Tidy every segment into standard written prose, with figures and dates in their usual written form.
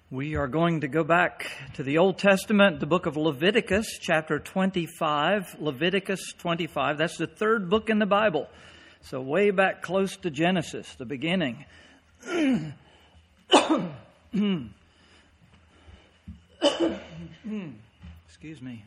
We are going to go back to the Old Testament, the book of Leviticus, chapter 25. Leviticus 25. That's the third book in the Bible. So way back close to Genesis, the beginning. Excuse me.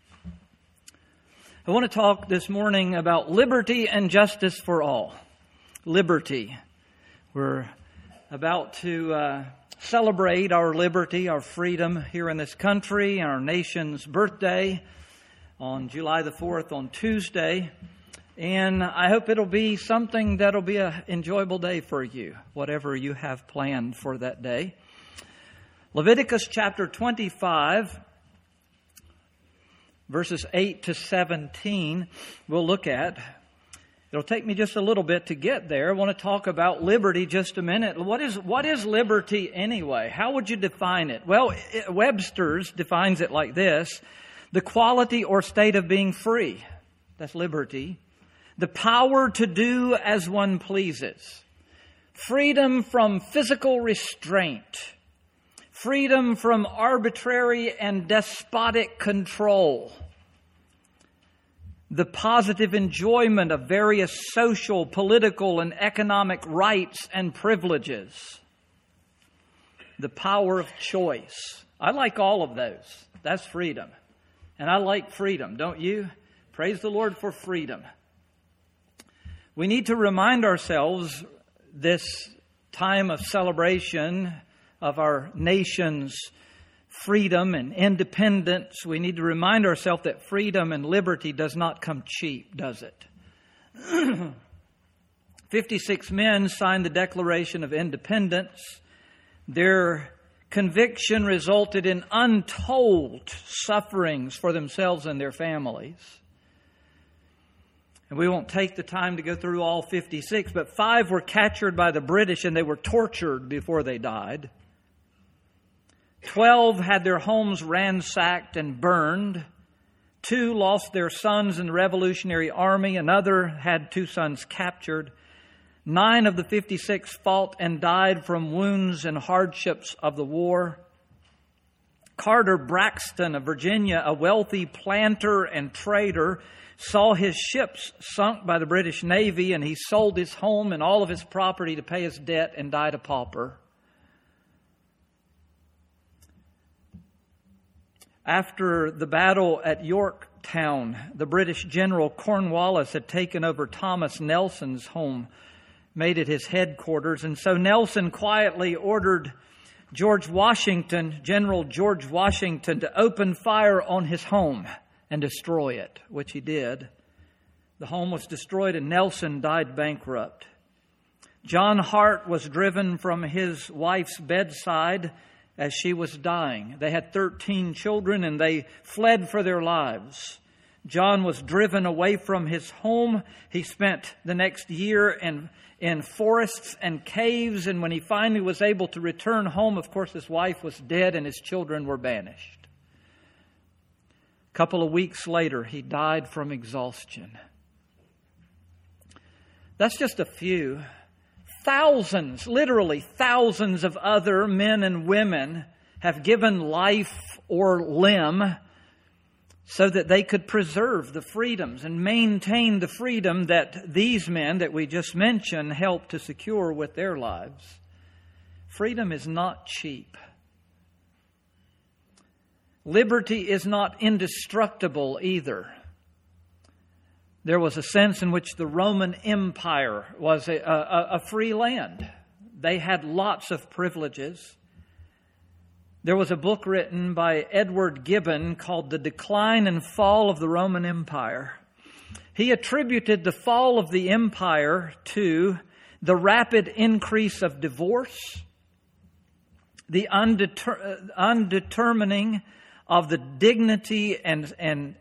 I want to talk this morning about liberty and justice for all. Liberty. We're about to celebrate our liberty, our freedom here in this country, our nation's birthday on July the 4th on Tuesday. And I hope it'll be something that'll be an enjoyable day for you, whatever you have planned for that day. Leviticus chapter 25, verses 8 to 17, we'll look at. It'll take me just a little bit to get there. I want to talk about liberty just a minute. What is liberty anyway? How would you define it? Well, Webster's defines it like this: the quality or state of being free. That's liberty. The power to do as one pleases. Freedom from physical restraint. Freedom from arbitrary and despotic control. The positive enjoyment of various social, political, and economic rights and privileges. The power of choice. I like all of those. That's freedom. And I like freedom, don't you? Praise the Lord for freedom. We need to remind ourselves this time of celebration of our nation's freedom and independence. We need to remind ourselves that freedom and liberty does not come cheap, does it? 56 men signed the Declaration of Independence. Their conviction resulted in untold sufferings for themselves and their families. And we won't take the time to go through all 56, but 5 were captured by the British and they were tortured before they died. 12 had their homes ransacked and burned. 2 lost their sons in the Revolutionary Army. Another had 2 sons captured. 9 of the 56 fought and died from wounds and hardships of the war. Carter Braxton of Virginia, a wealthy planter and trader, saw his ships sunk by the British Navy, and he sold his home and all of his property to pay his debt and died a pauper. After the battle at Yorktown, the British General Cornwallis had taken over Thomas Nelson's home, made it his headquarters. And so Nelson quietly ordered General George Washington, to open fire on his home and destroy it, which he did. The home was destroyed and Nelson died bankrupt. John Hart was driven from his wife's bedside as she was dying. They had 13 children and they fled for their lives. John was driven away from his home. He spent the next year in forests and caves, and when he finally was able to return home, of course his wife was dead and his children were banished. A couple of weeks later, he died from exhaustion. That's just a few. Thousands, literally thousands of other men and women have given life or limb so that they could preserve the freedoms and maintain the freedom that these men that we just mentioned helped to secure with their lives. Freedom is not cheap. Liberty is not indestructible either. There was a sense in which the Roman Empire was a free land. They had lots of privileges. There was a book written by Edward Gibbon called The Decline and Fall of the Roman Empire. He attributed the fall of the empire to the rapid increase of divorce, the undetermining of the dignity the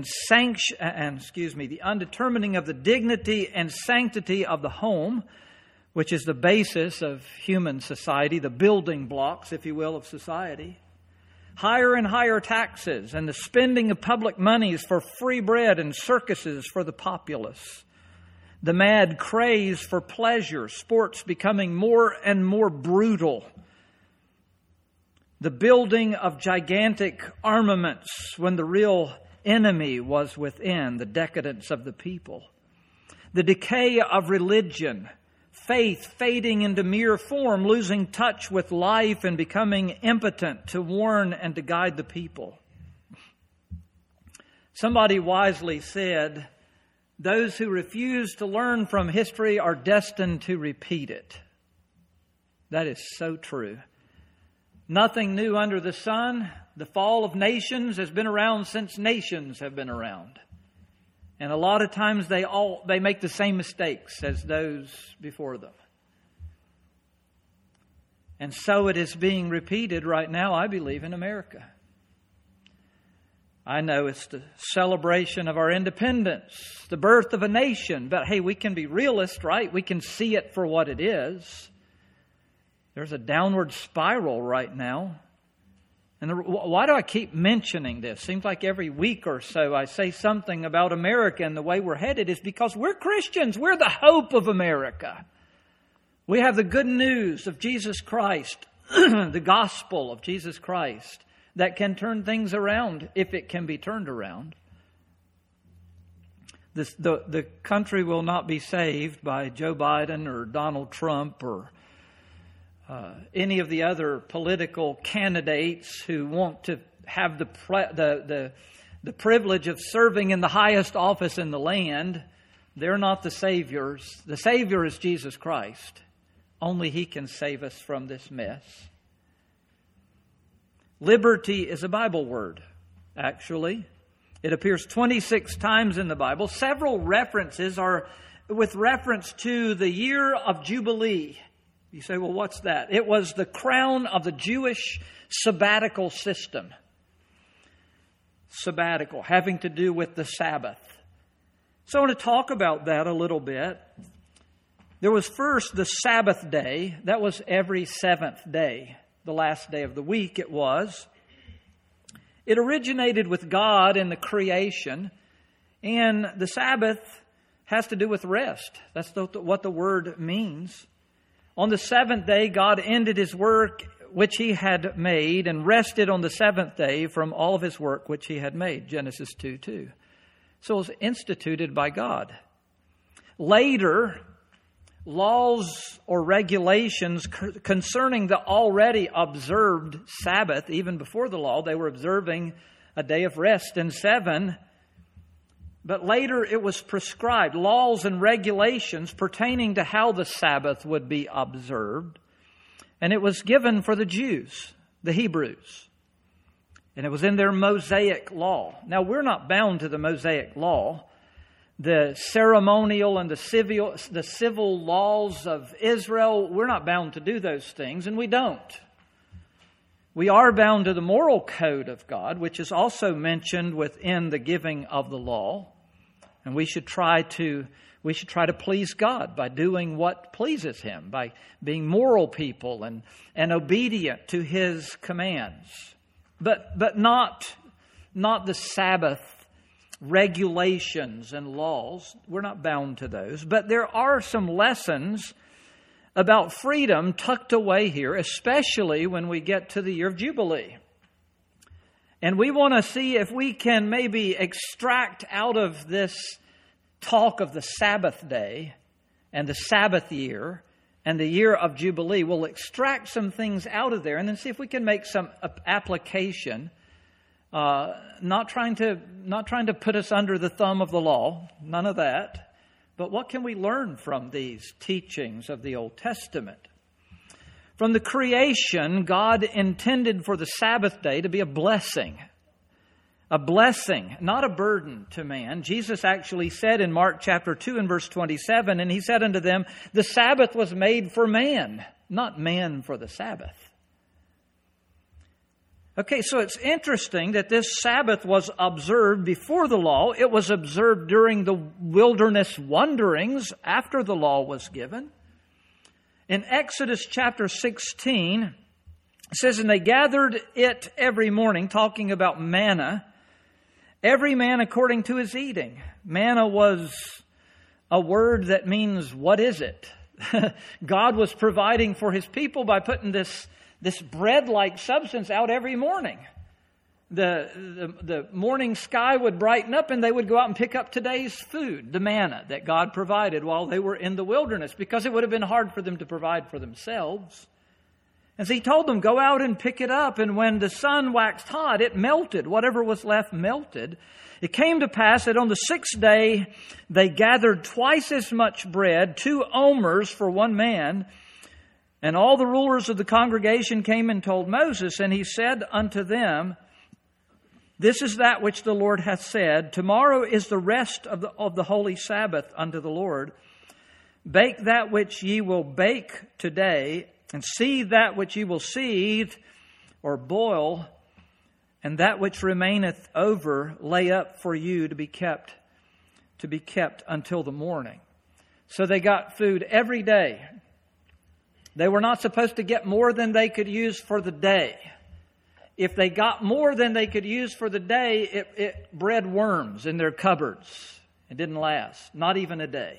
undetermining of the dignity and sanctity of the home, which is the basis of human society, the building blocks, if you will, of society. Higher and higher taxes and the spending of public monies for free bread and circuses for the populace. The mad craze for pleasure, sports becoming more and more brutal. the building of gigantic armaments when the real enemy was within, the decadence of the people, the decay of religion, faith fading into mere form, losing touch with life and becoming impotent to warn and to guide the people. Somebody wisely said, those who refuse to learn from history are destined to repeat it. That is so true. Nothing new under the sun. The fall of nations has been around since nations have been around. And a lot of times they make the same mistakes as those before them. And so it is being repeated right now, I believe, in America. I know it's the celebration of our independence, the birth of a nation. But hey, we can be realists, right? We can see it for what it is. There's a downward spiral right now. And why do I keep mentioning this? Seems like every week or so I say something about America and the way we're headed is because we're Christians. We're the hope of America. We have the good news of Jesus Christ, the gospel of Jesus Christ, that can turn things around if it can be turned around. The country will not be saved by Joe Biden or Donald Trump or any of the other political candidates who want to have the privilege of serving in the highest office in the land. They're not the saviors. The Savior is Jesus Christ. Only He can save us from this mess. Liberty is a Bible word, actually. It appears 26 times in the Bible. Several references are with reference to the year of Jubilee. You say, well, what's that? It was the crown of the Jewish sabbatical system. Sabbatical, having to do with the Sabbath. So I want to talk about that a little bit. There was first the Sabbath day. That was every seventh day. The last day of the week it was. It originated with God in the creation. And the Sabbath has to do with rest. That's what the word means. On the seventh day, God ended His work which He had made and rested on the seventh day from all of His work which He had made. Genesis 2:2. So it was instituted by God. Later, laws or regulations concerning the already observed Sabbath, even before the law, they were observing a day of rest in 7. But later it was prescribed, laws and regulations pertaining to how the Sabbath would be observed. And it was given for the Jews, the Hebrews. And it was in their Mosaic law. Now, we're not bound to the Mosaic law. The ceremonial and the civil laws of Israel, we're not bound to do those things, and we don't. We are bound to the moral code of God, which is also mentioned within the giving of the law. And we should try to please God by doing what pleases Him, by being moral people and obedient to His commands. But not the Sabbath regulations and laws. We're not bound to those. But there are some lessons about freedom tucked away here, especially when we get to the year of Jubilee. And we want to see if we can maybe extract out of this talk of the Sabbath day and the Sabbath year and the year of Jubilee, we'll extract some things out of there and then see if we can make some application. Not trying to put us under the thumb of the law, none of that. But what can we learn from these teachings of the Old Testament? From the creation, God intended for the Sabbath day to be a blessing. A blessing, not a burden to man. Jesus actually said in Mark chapter 2 and verse 27, and He said unto them, the Sabbath was made for man, not man for the Sabbath. Okay, so it's interesting that this Sabbath was observed before the law. It was observed during the wilderness wanderings after the law was given. In Exodus chapter 16, it says, and they gathered it every morning, talking about manna, every man according to his eating. Manna was a word that means, what is it? God was providing for His people by putting this this bread-like substance out every morning. The morning sky would brighten up and they would go out and pick up today's food, the manna that God provided while they were in the wilderness, because it would have been hard for them to provide for themselves. And so he told them, go out and pick it up. And when the sun waxed hot, it melted. Whatever was left melted. It came to pass that on the 6th day, they gathered twice as much bread, 2 omers for one man. And all the rulers of the congregation came and told Moses. And he said unto them, this is that which the Lord hath said. Tomorrow is the rest of the holy Sabbath unto the Lord. Bake that which ye will bake today, and seethe that which ye will seethe, or boil, and that which remaineth over lay up for you to be kept until the morning. So they got food every day. They were not supposed to get more than they could use for the day. If they got more than they could use for the day, it bred worms in their cupboards. It didn't last, not even a day.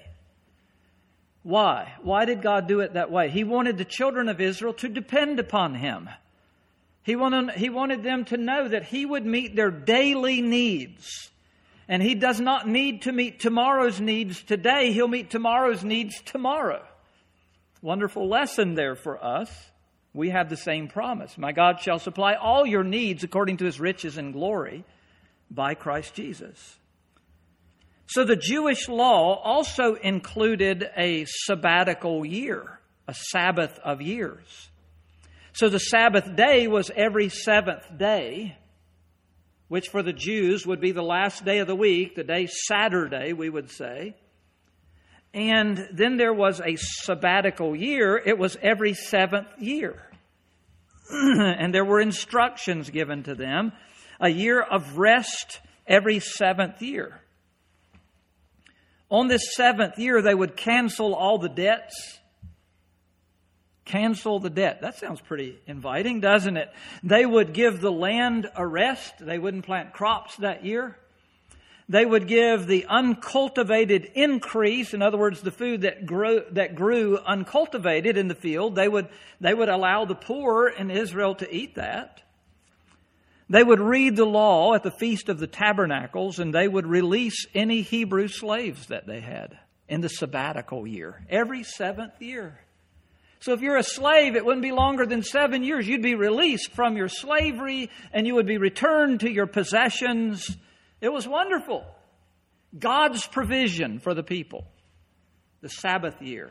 Why? Why did God do it that way? He wanted the children of Israel to depend upon Him. He wanted them to know that He would meet their daily needs. And He does not need to meet tomorrow's needs today. He'll meet tomorrow's needs tomorrow. Wonderful lesson there for us. We have the same promise. My God shall supply all your needs according to His riches and glory by Christ Jesus. So the Jewish law also included a sabbatical year, a Sabbath of years. So the Sabbath day was every 7th day, which for the Jews would be the last day of the week, the day Saturday, we would say. And then there was a sabbatical year. It was every 7th year. And there were instructions given to them. A year of rest every 7th year. On this 7th year, they would cancel all the debts. Cancel the debt. That sounds pretty inviting, doesn't it? They would give the land a rest. They wouldn't plant crops that year. They would give the uncultivated increase. In other words, the food that grew uncultivated in the field. They would allow the poor in Israel to eat that. They would read the law at the Feast of the Tabernacles, and they would release any Hebrew slaves that they had in the sabbatical year, every 7th year. So if you're a slave, it wouldn't be longer than 7 years. You'd be released from your slavery, and you would be returned to your possessions. It was wonderful. God's provision for the people. The Sabbath year.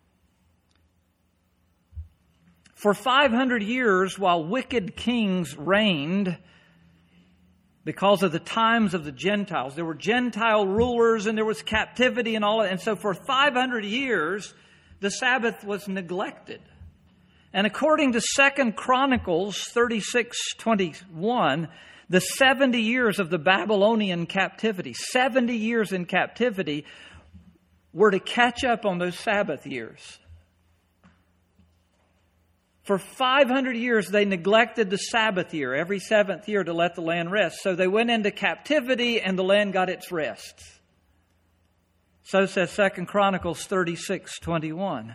For 500 years, while wicked kings reigned, because of the times of the Gentiles, there were Gentile rulers and there was captivity and all that. And so for 500 years, the Sabbath was neglected. And according to 2 Chronicles 36:21, the 70 years of the Babylonian captivity, 70 years in captivity, were to catch up on those Sabbath years. For 500 years, they neglected the Sabbath year, every 7th year, to let the land rest. So they went into captivity and the land got its rest. So says 2 Chronicles 36:21.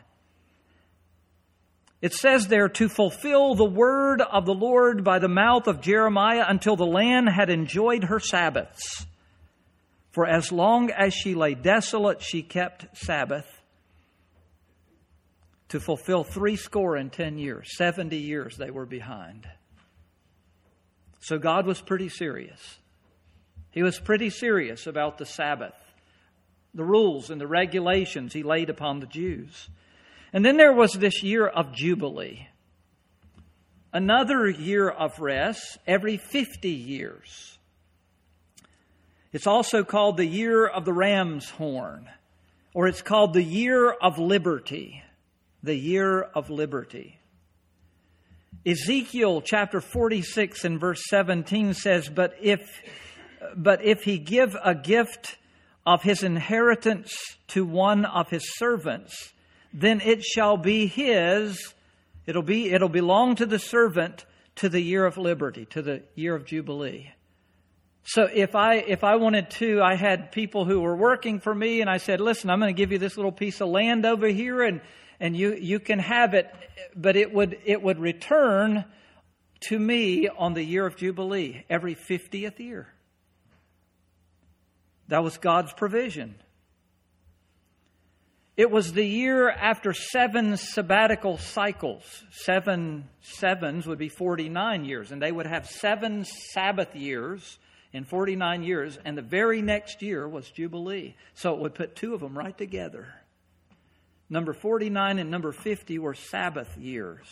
It says there, to fulfill the word of the Lord by the mouth of Jeremiah until the land had enjoyed her Sabbaths. For as long as she lay desolate, she kept Sabbath. To fulfill 70 years. 70 years they were behind. So God was pretty serious. He was pretty serious about the Sabbath. The rules and the regulations He laid upon the Jews. And then there was this year of Jubilee. Another year of rest every 50 years. It's also called the year of the ram's horn. Or it's called the year of liberty. The year of liberty. Ezekiel chapter 46 and verse 17 says, But if he give a gift of his inheritance to one of his servants, then it shall be his. It'll belong to the servant to the year of liberty, to the year of Jubilee. So if I wanted to, I had people who were working for me, and I said, listen, I'm going to give you this little piece of land over here, and And you can have it, but it would return to me on the year of Jubilee, every 50th year. That was God's provision. It was the year after 7 sabbatical cycles. 7 sevens would be 49 years, and they would have 7 Sabbath years in 49 years, and the very next year was Jubilee. So it would put 2 of them right together. Number 49 and number 50 were Sabbath years.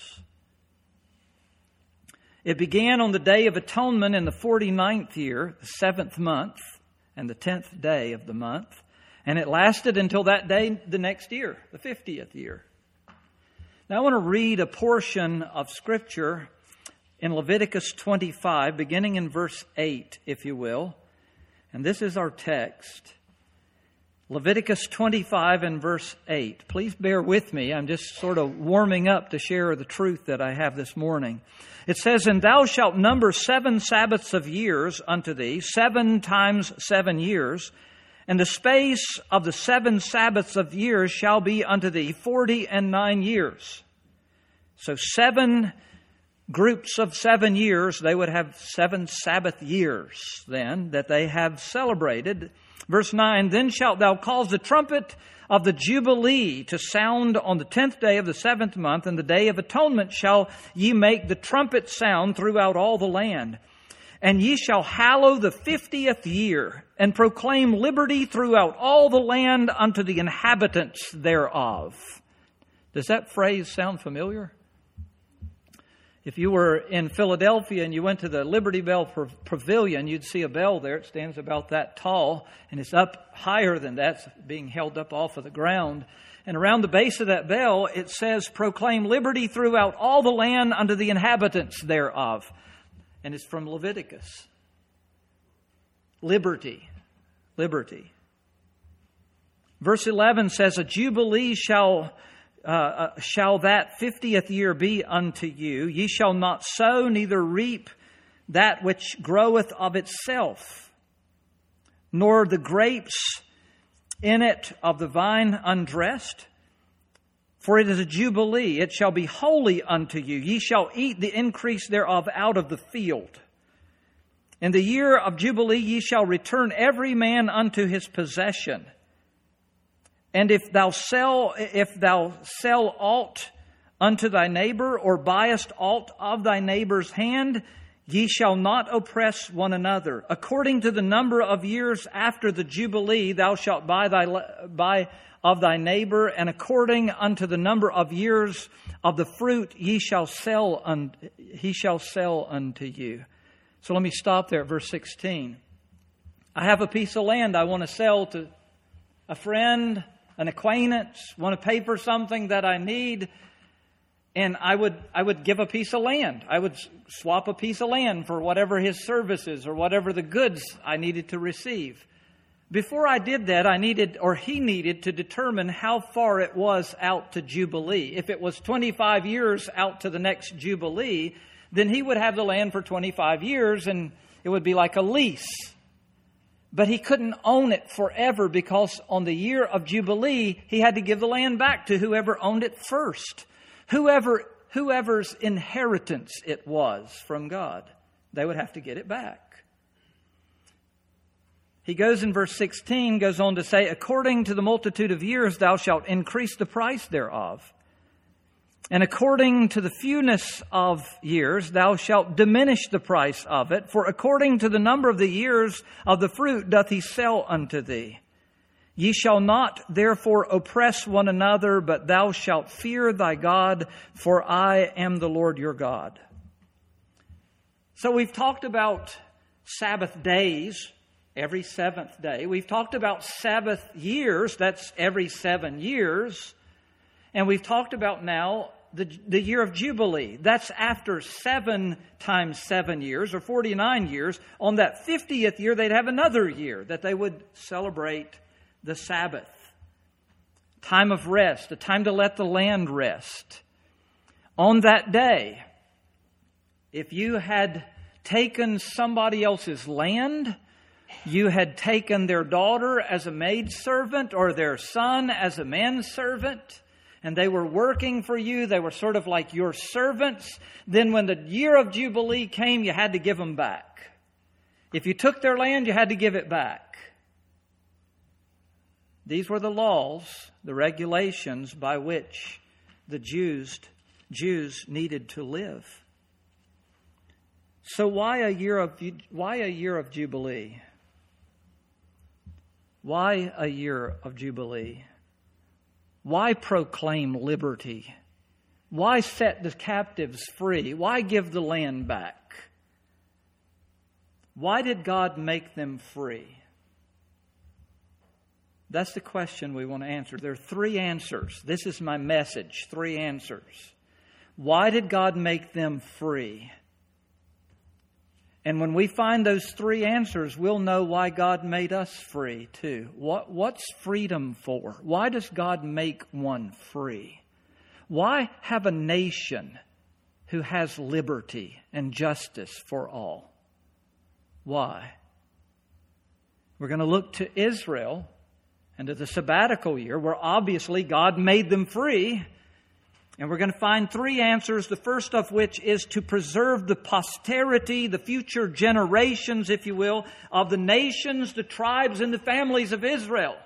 It began on the Day of Atonement in the 49th year, the 7th month, and the 10th day of the month. And it lasted until that day the next year, the 50th year. Now I want to read a portion of Scripture in Leviticus 25, beginning in verse 8, if you will. And this is our text. Leviticus 25 and verse 8. Please bear with me. I'm just sort of warming up to share the truth that I have this morning. It says, "And thou shalt number 7 Sabbaths of years unto thee, 7 times 7 years. And the space of the 7 Sabbaths of years shall be unto thee 49 years. So 7 groups of 7 years, they would have 7 Sabbath years then that they have celebrated. Verse 9, "Then shalt thou cause the trumpet of the Jubilee to sound on the 10th day of the 7th month, and the Day of Atonement shall ye make the trumpet sound throughout all the land. And ye shall hallow the 50th year, and proclaim liberty throughout all the land unto the inhabitants thereof." Does that phrase sound familiar? If you were in Philadelphia and you went to the Liberty Bell Pavilion, you'd see a bell there. It stands about that tall, and it's up higher than that. It's being held up off of the ground. And around the base of that bell, it says, "Proclaim liberty throughout all the land unto the inhabitants thereof." And it's from Leviticus. Liberty. Liberty. Verse 11 says, "A jubilee shall that 50th year be unto you. Ye shall not sow, neither reap that which groweth of itself, nor the grapes in it of the vine undressed. For it is a jubilee, it shall be holy unto you. Ye shall eat the increase thereof out of the field. In the year of Jubilee ye shall return every man unto his possession. And if thou sell aught unto thy neighbor, or buyest aught of thy neighbor's hand, ye shall not oppress one another. According to the number of years after the Jubilee thou shalt buy of thy neighbor, and according unto the number of years of the fruit he shall sell unto you." So let me stop there at verse 16. I have a piece of land I want to sell to a friend, an acquaintance, want to pay for something that I need, and I would give a piece of land. I would swap a piece of land for whatever his services or whatever the goods I needed to receive. Before I did that, he needed to determine how far it was out to Jubilee. If it was 25 years out to the next Jubilee, then he would have the land for 25 years, and it would be like a lease. But he couldn't own it forever, because on the year of Jubilee, he had to give the land back to whoever owned it first. Whoever's inheritance it was from God, they would have to get it back. He goes in verse 16, goes on to say, "According to the multitude of years thou shalt increase the price thereof. And according to the fewness of years thou shalt diminish the price of it. For according to the number of the years of the fruit doth he sell unto thee. Ye shall not therefore oppress one another, but thou shalt fear thy God, for I am the Lord your God." So we've talked about Sabbath days, every 7th day. We've talked about Sabbath years, that's every 7 years. And we've talked about now the year of Jubilee. That's after 7 times 7 years, or 49 years. On that 50th year, they'd have another year that they would celebrate the Sabbath. Time of rest, a time to let the land rest. On that day, if you had taken somebody else's land, you had taken their daughter as a maidservant or their son as a manservant, and they were working for you. They were sort of like your servants. Then when the year of Jubilee came, you had to give them back. If you took their land, you had to give it back. These were the laws, the regulations by which the Jews needed to live. So why a year of Jubilee? Why a year of Jubilee? Why proclaim liberty? Why set the captives free? Why give the land back? Why did God make them free? That's the question we want to answer. There are 3 answers. This is my message, 3 answers. Why did God make them free? And when we find those 3 answers, we'll know why God made us free too. What's freedom for? Why does God make one free? Why have a nation who has liberty and justice for all? Why? We're going to look to Israel and to the sabbatical year, where obviously God made them free. And we're going to find 3 answers, the first of which is to preserve the posterity, the future generations, if you will, of the nations, the tribes, and the families of Israel.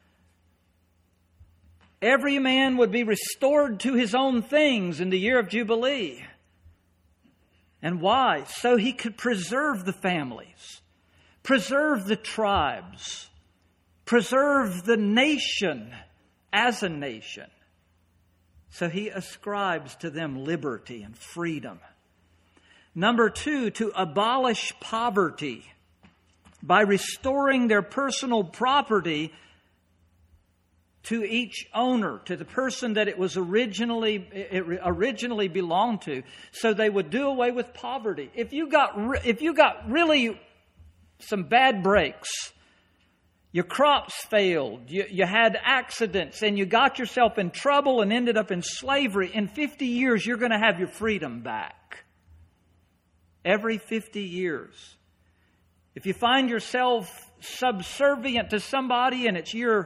Every man would be restored to his own things in the year of Jubilee. And why? So he could preserve the families, preserve the tribes, preserve the nation as a nation. So he ascribes to them liberty and freedom. Number 2, to abolish poverty by restoring their personal property to each owner, to the person that it originally belonged to, so they would do away with poverty. If you got really some bad breaks, your crops failed, you had accidents, and you got yourself in trouble and ended up in slavery, in 50 years you're going to have your freedom back. Every 50 years. If you find yourself subservient to somebody and it's year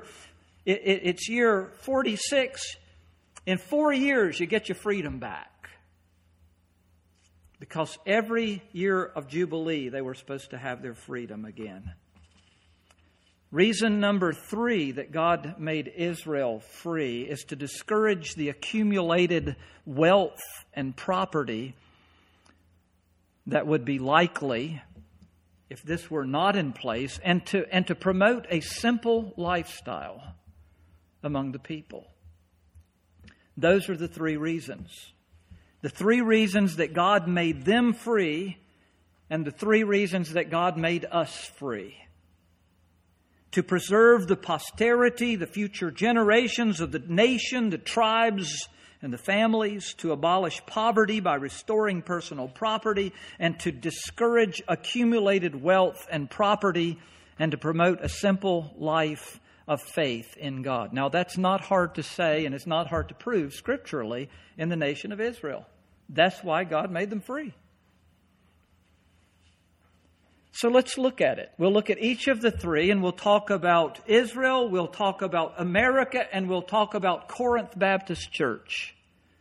46, in 4 years you get your freedom back. Because every year of Jubilee they were supposed to have their freedom again. Reason number 3 that God made Israel free is to discourage the accumulated wealth and property that would be likely if this were not in place, and to promote a simple lifestyle among the people. Those are the 3 reasons. The 3 reasons that God made them free, and the 3 reasons that God made us free. To preserve the posterity, the future generations of the nation, the tribes, and the families, to abolish poverty by restoring personal property, and to discourage accumulated wealth and property, and to promote a simple life of faith in God. Now, that's not hard to say, and it's not hard to prove scripturally in the nation of Israel. That's why God made them free. So let's look at it. We'll look at each of the 3, and we'll talk about Israel, we'll talk about America, and we'll talk about Corinth Baptist Church.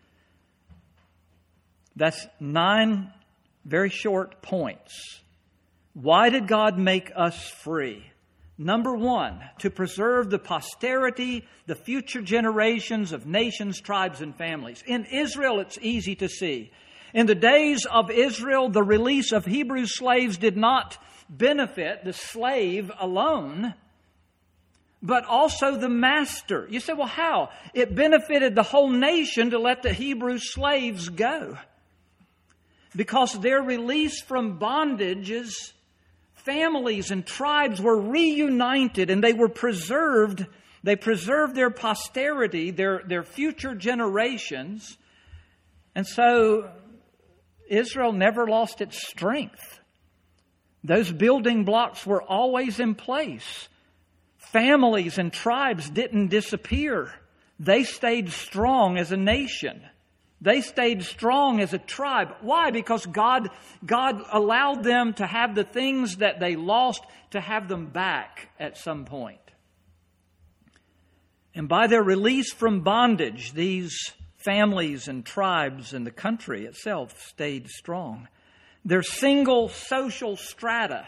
That's 9 very short points. Why did God make us free? Number 1, to preserve the posterity, the future generations of nations, tribes, and families. In Israel, it's easy to see. In the days of Israel, the release of Hebrew slaves did not benefit the slave alone, but also the master. You say, well, how? It benefited the whole nation to let the Hebrew slaves go. Because their release from bondages, families and tribes were reunited and they were preserved. They preserved their posterity, their future generations. And so Israel never lost its strength. Those building blocks were always in place. Families and tribes didn't disappear. They stayed strong as a nation. They stayed strong as a tribe. Why? Because God allowed them to have the things that they lost, to have them back at some point. And by their release from bondage, these families and tribes and the country itself stayed strong. Their single social strata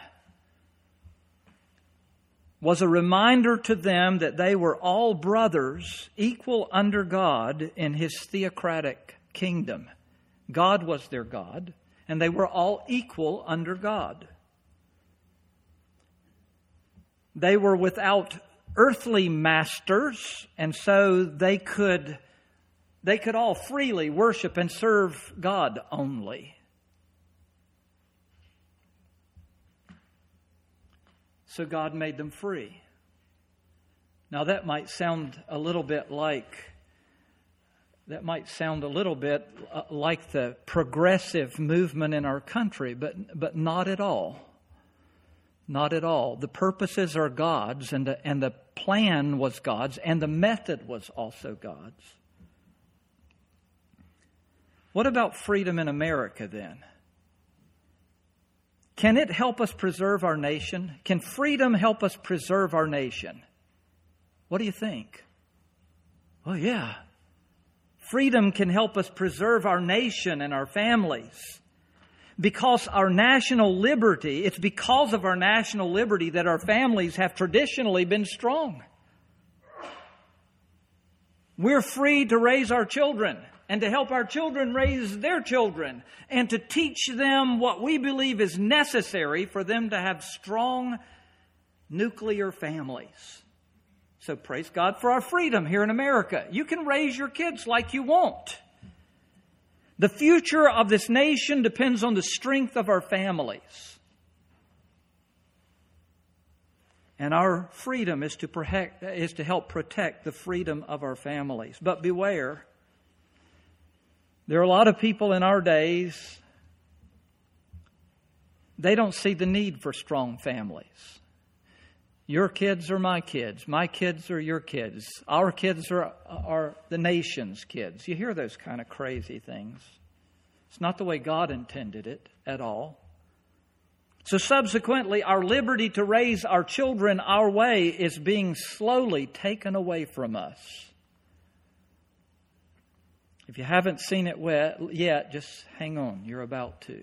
was a reminder to them that they were all brothers, equal under God in His theocratic kingdom. God was their God, and they were all equal under God. They were without earthly masters, and so they could all freely worship and serve God only. So God made them free. Now that might sound a little bit like the progressive movement in our country, but not at all. Not at all. The purposes are God's, and the plan was God's, and the method was also God's. What about freedom in America then? Can it help us preserve our nation? Can freedom help us preserve our nation? What do you think? Well, yeah. Freedom can help us preserve our nation and our families. Because our national liberty, it's because of our national liberty that our families have traditionally been strong. We're free to raise our children and to help our children raise their children and to teach them what we believe is necessary for them to have strong nuclear families. So praise God for our freedom here in America. You can raise your kids like you want. The future of this nation depends on the strength of our families. And our freedom is to help protect the freedom of our families. But beware, there are a lot of people in our days, they don't see the need for strong families. Your kids are my kids. My kids are your kids. Our kids are the nation's kids. You hear those kind of crazy things. It's not the way God intended it at all. So subsequently, our liberty to raise our children our way is being slowly taken away from us. If you haven't seen it yet, just hang on. You're about to.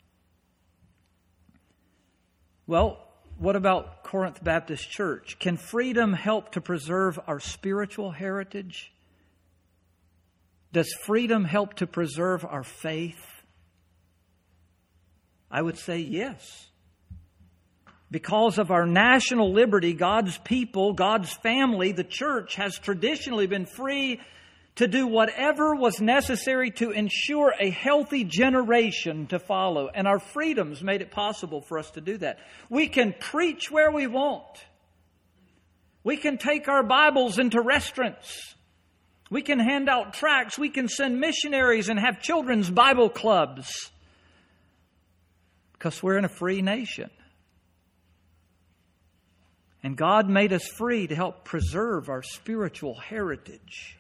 Well, what about Corinth Baptist Church? Can freedom help to preserve our spiritual heritage? Does freedom help to preserve our faith? I would say yes. Because of our national liberty, God's people, God's family, the church has traditionally been free to do whatever was necessary to ensure a healthy generation to follow. And our freedoms made it possible for us to do that. We can preach where we want. We can take our Bibles into restaurants. We can hand out tracts. We can send missionaries and have children's Bible clubs. Because we're in a free nation. And God made us free to help preserve our spiritual heritage.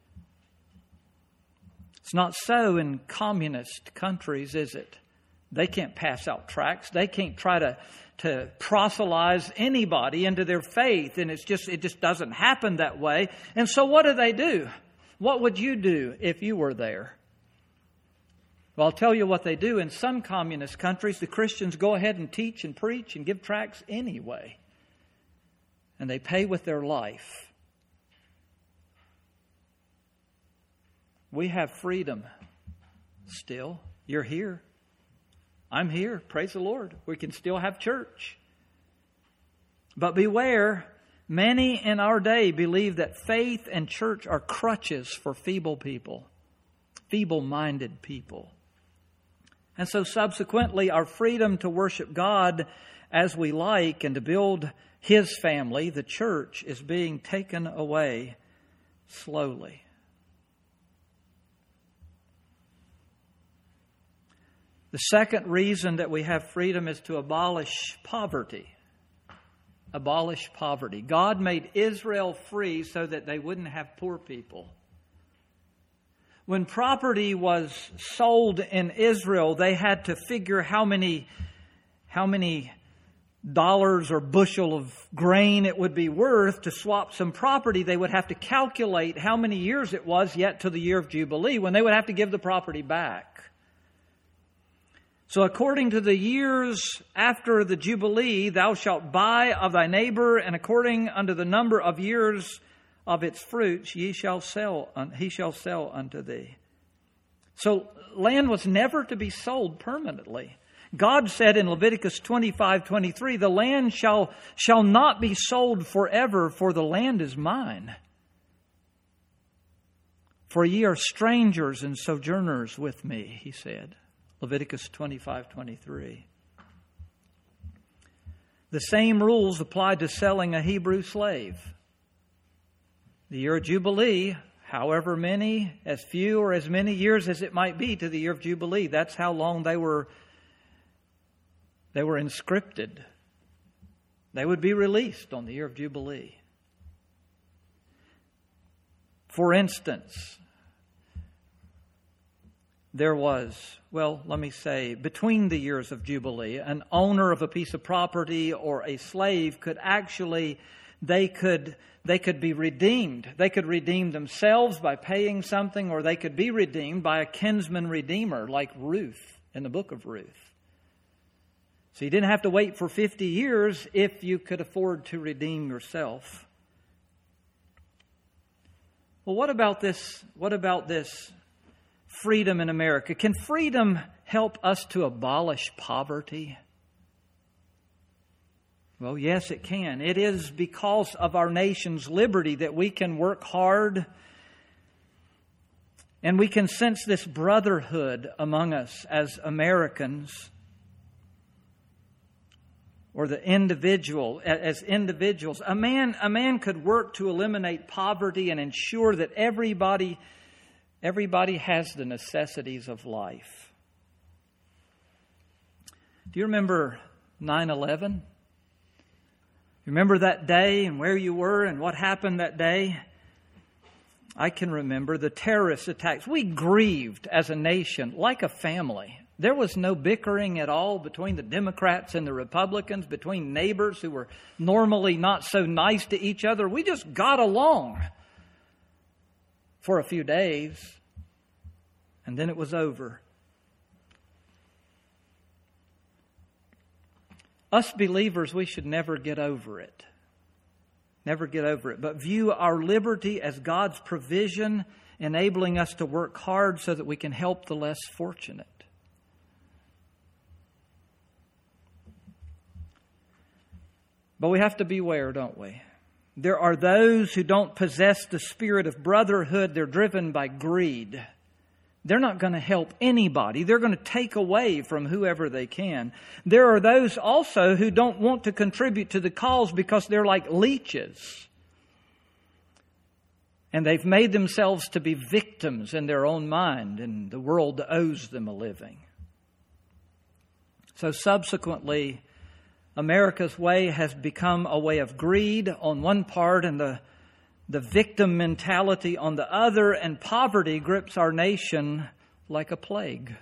It's not so in communist countries, is it? They can't pass out tracts. They can't try to proselytize anybody into their faith. And it just doesn't happen that way. And so what do? What would you do if you were there? Well, I'll tell you what they do. In some communist countries, the Christians go ahead and teach and preach and give tracts anyway. And they pay with their life. We have freedom still. You're here. I'm here. Praise the Lord. We can still have church. But beware, many in our day believe that faith and church are crutches for feeble people, feeble-minded people. And so subsequently, our freedom to worship God as we like and to build His family, the church, is being taken away slowly. The second reason that we have freedom is to abolish poverty. Abolish poverty. God made Israel free so that they wouldn't have poor people. When property was sold in Israel, they had to figure how many dollars or bushel of grain it would be worth to swap some property, they would have to calculate how many years it was yet to the year of Jubilee when they would have to give the property back. So according to the years after the Jubilee, thou shalt buy of thy neighbor, and according unto the number of years of its fruits, he shall sell unto thee. So land was never to be sold permanently. God said in Leviticus 25:23, the land shall not be sold forever, for the land is mine. For ye are strangers and sojourners with me, he said. Leviticus 25:23. The same rules applied to selling a Hebrew slave. The year of Jubilee, however many, as few or as many years as it might be to the year of Jubilee, that's how long they were inscripted. They would be released on the year of Jubilee. For instance, there was, between the years of Jubilee, an owner of a piece of property or a slave could actually, they could be redeemed. They could redeem themselves by paying something, or they could be redeemed by a kinsman redeemer like Ruth in the book of Ruth. So you didn't have to wait for 50 years if you could afford to redeem yourself. Well, what about this freedom in America? Can freedom help us to abolish poverty? Well, yes, it can. It is because of our nation's liberty that we can work hard, and we can sense this brotherhood among us as Americans, or as individuals. A man could work to eliminate poverty and ensure that everybody has the necessities of life. Do you remember 9/11? Remember that day and where you were and what happened that day? I can remember the terrorist attacks. We grieved as a nation like a family. There was no bickering at all between the Democrats and the Republicans, between neighbors who were normally not so nice to each other. We just got along for a few days, and then it was over. Us believers, we should never get over it. Never get over it, but view our liberty as God's provision, enabling us to work hard so that we can help the less fortunate. But we have to beware, don't we? There are those who don't possess the spirit of brotherhood. They're driven by greed. They're not going to help anybody. They're going to take away from whoever they can. There are those also who don't want to contribute to the cause because they're like leeches. And they've made themselves to be victims in their own mind, and the world owes them a living. So subsequently, America's way has become a way of greed on one part and the victim mentality on the other, and poverty grips our nation like a plague.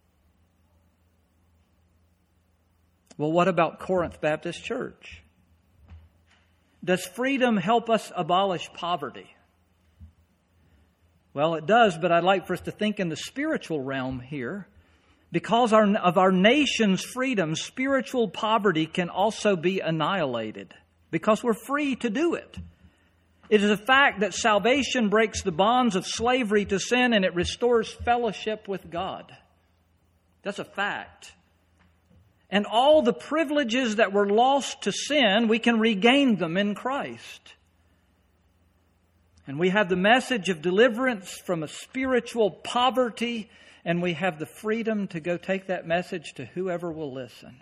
Well, what about Corinth Baptist Church? Does freedom help us abolish poverty? Well, it does, but I'd like for us to think in the spiritual realm here. Because of our nation's freedom, spiritual poverty can also be annihilated because we're free to do it. It is a fact that salvation breaks the bonds of slavery to sin and it restores fellowship with God. That's a fact. And all the privileges that were lost to sin, we can regain them in Christ. And we have the message of deliverance from a spiritual poverty, and we have the freedom to go take that message to whoever will listen.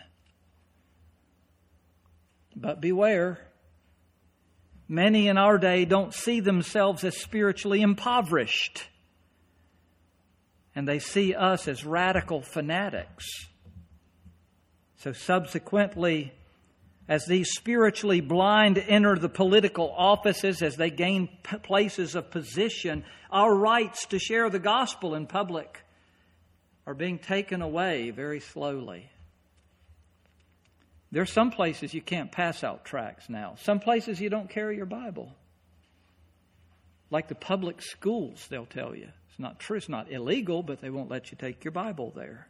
But beware. Many in our day don't see themselves as spiritually impoverished. And they see us as radical fanatics. So subsequently, as these spiritually blind enter the political offices, as they gain places of position, our rights to share the gospel in public are being taken away very slowly. There's some places you can't pass out tracts now. Some places you don't carry your Bible. Like the public schools, they'll tell you. It's not true, it's not illegal, but they won't let you take your Bible there.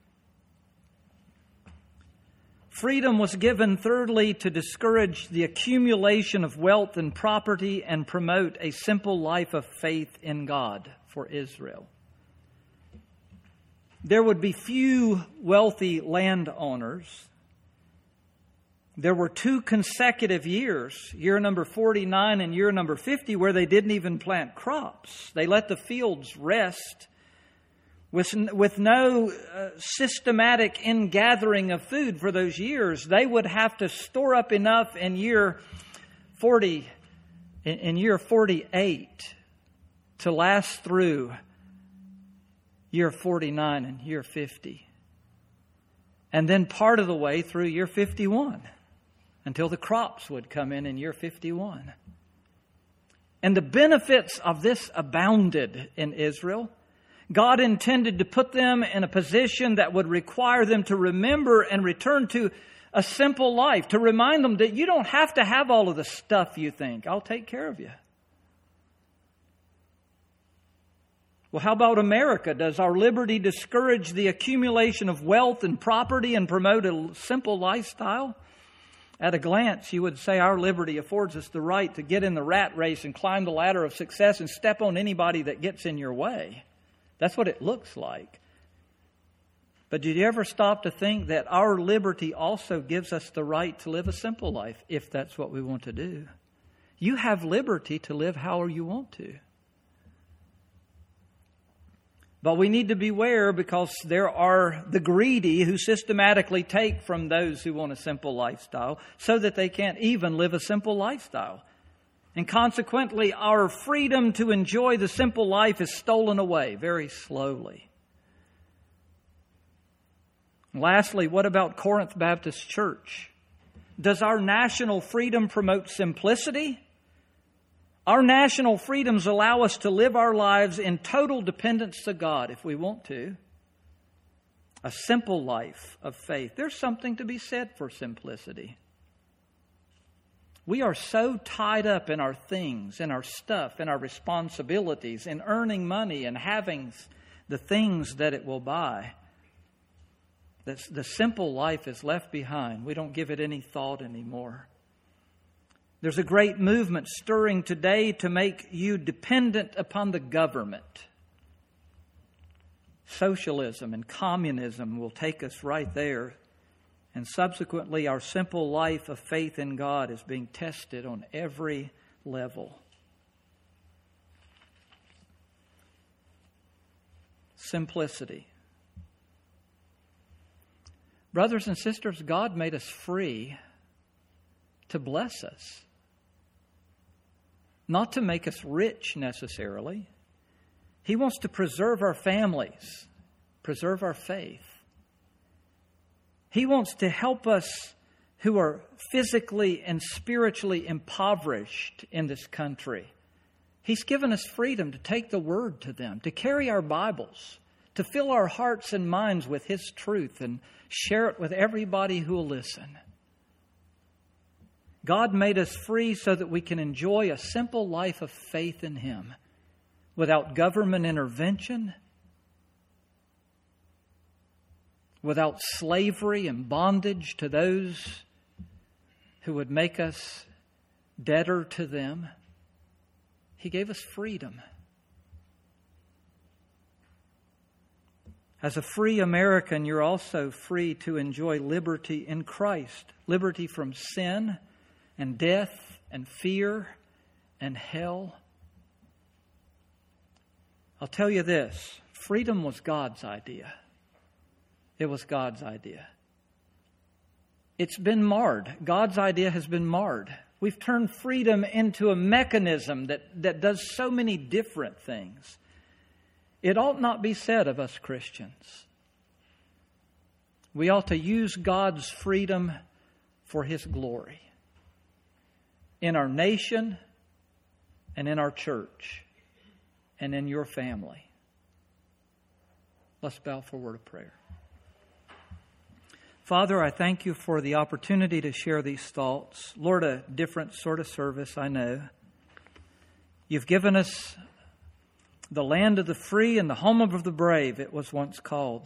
Freedom was given, thirdly, to discourage the accumulation of wealth and property and promote a simple life of faith in God for Israel. There would be few wealthy landowners. There were 2 consecutive years, year number 49 and year number 50, where they didn't even plant crops. They let the fields rest with no systematic ingathering of food for those years. They would have to store up enough in year 48 to last through year 49 and year 50. And then part of the way through year 51 until the crops would come in year 51. And the benefits of this abounded in Israel. God intended to put them in a position that would require them to remember and return to a simple life, to remind them that you don't have to have all of the stuff you think. I'll take care of you. Well, how about America? Does our liberty discourage the accumulation of wealth and property and promote a simple lifestyle? At a glance, you would say our liberty affords us the right to get in the rat race and climb the ladder of success and step on anybody that gets in your way. That's what it looks like. But did you ever stop to think that our liberty also gives us the right to live a simple life, if that's what we want to do? You have liberty to live however you want to. But we need to beware, because there are the greedy who systematically take from those who want a simple lifestyle so that they can't even live a simple lifestyle. And consequently, our freedom to enjoy the simple life is stolen away very slowly. Lastly, what about Corinth Baptist Church? Does our national freedom promote simplicity? Our national freedoms allow us to live our lives in total dependence to God if we want to. A simple life of faith. There's something to be said for simplicity. We are so tied up in our things, in our stuff, in our responsibilities, in earning money and having the things that it will buy, that the simple life is left behind. We don't give it any thought anymore. There's a great movement stirring today to make you dependent upon the government. Socialism and communism will take us right there. And subsequently, our simple life of faith in God is being tested on every level. Simplicity. Brothers and sisters, God made us free to bless us. Not to make us rich necessarily. He wants to preserve our families, preserve our faith. He wants to help us who are physically and spiritually impoverished in this country. He's given us freedom to take the Word to them, to carry our Bibles, to fill our hearts and minds with His truth and share it with everybody who will listen. God made us free so that we can enjoy a simple life of faith in Him without government intervention, without slavery and bondage to those who would make us debtor to them. He gave us freedom. As a free American, you're also free to enjoy liberty in Christ. Liberty from sin and death and fear and hell. I'll tell you this, freedom was God's idea. It was God's idea. It's been marred. God's idea has been marred. We've turned freedom into a mechanism that does so many different things. It ought not be said of us Christians. We ought to use God's freedom for His glory in our nation and in our church and in your family. Let's bow for a word of prayer. Father, I thank you for the opportunity to share these thoughts. Lord, a different sort of service, I know. You've given us the land of the free and the home of the brave, it was once called.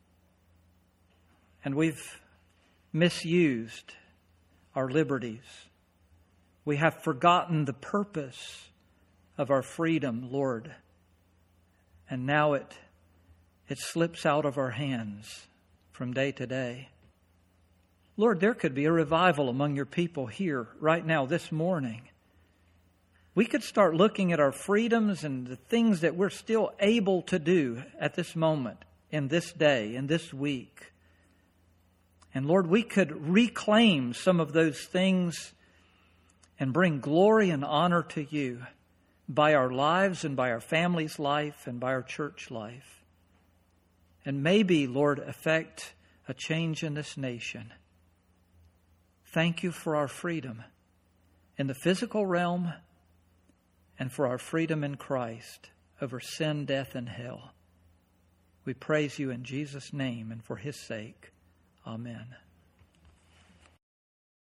And we've misused our liberties. We have forgotten the purpose of our freedom, Lord. And now it slips out of our hands from day to day. Lord, there could be a revival among your people here right now this morning. We could start looking at our freedoms and the things that we're still able to do at this moment, in this day, in this week. And Lord, we could reclaim some of those things and bring glory and honor to you by our lives and by our family's life and by our church life. And maybe, Lord, affect a change in this nation. Thank you for our freedom in the physical realm and for our freedom in Christ over sin, death, and hell. We praise you in Jesus' name and for his sake. Amen.